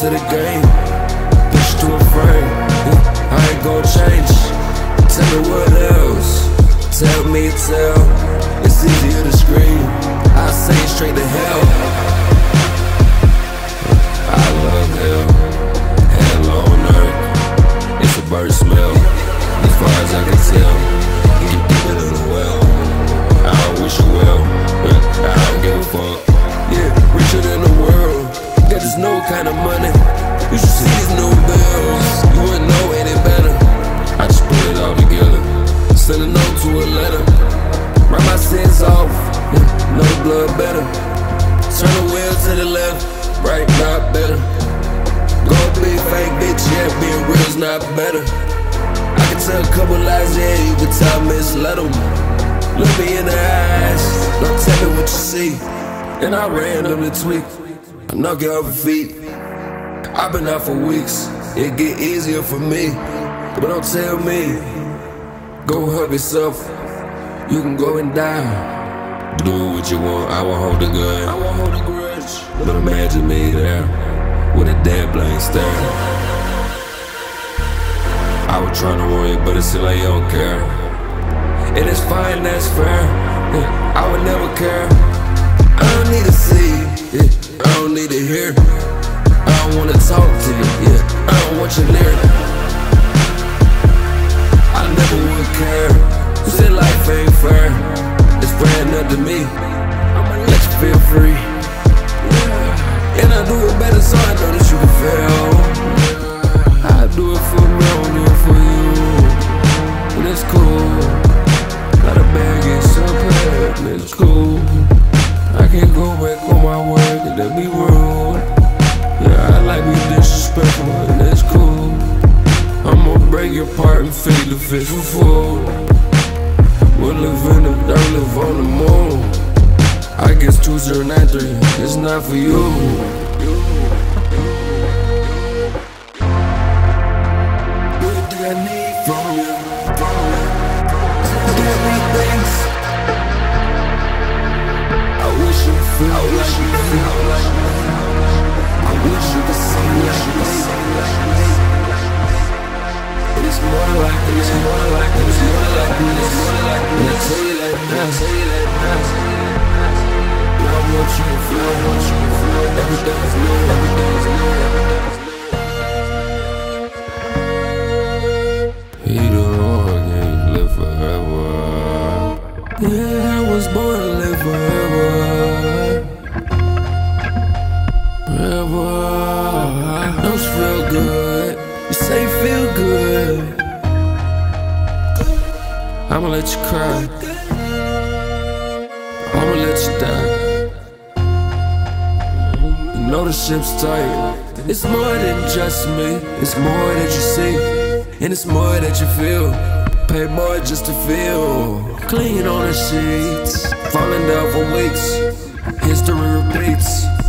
to the game, bitch to a frame. I ain't gon' change. Tell me what else. Tell me, it's easier to scream. I say it straight to hell. I love hell. Hell on earth. It's a bird smell. As far as I can tell, get deeper than the well. I don't wish you well. I don't give a fuck. Yeah, richer than the world. Got this no kind of money. You should see these new bills. You wouldn't know any better. I just put it all together. Send a note to a letter. Write my sins off. No blood better. Turn the wheel to the left. Right, not better. Go be fake, bitch. Yeah, being real's not better. I can tell a couple lies, yeah, you can tell misled them. Look me in the eyes, don't tell me what you see. And I randomly tweak, I knock you off your feet. I've been out for weeks, it get easier for me. But don't tell me, go help yourself. You can go and die. Do what you want, I won't hold the gun. I won't hold a grudge. But imagine me there, with a dead blank stare. I was tryna warn you, but it seems like you don't care. And it's fine, that's fair. I would never care. I don't need to see, I don't need to hear. I don't wanna talk to you, I don't want your lyric. I never would care. You said life ain't fair. It's fair enough to me. I'ma let you feel free. And I do it better, so I know that you can fail. I do it for me, I don't do it for you. And it's cool. Got a bag, it's so bad, and it's cool. I can't go back on my word, and that be rude. Yeah, I like being disrespectful, and that's cool. I'ma break your part and feed the fish for food. We'll live in the dirt, live on the moon. I guess 2093 is not for you. I need from you, give me things. I wish you feel, I wish you feel like me. I wish you could see like me. It's more like this, it's more like this, it's more like this, it's more like this. I tell you that now, I tell you that now. I want you to feel, I want you to feel. Everything's new, everything's new, everything's new. Yeah, I was born to live forever. Forever. Don't feel good. You say feel good. I'ma let you cry. I'ma let you die. You know the ship's tight. It's more than just me. It's more that you see, and it's more that you feel. Pay more just to feel clean on the sheets. Falling down for weeks. History repeats.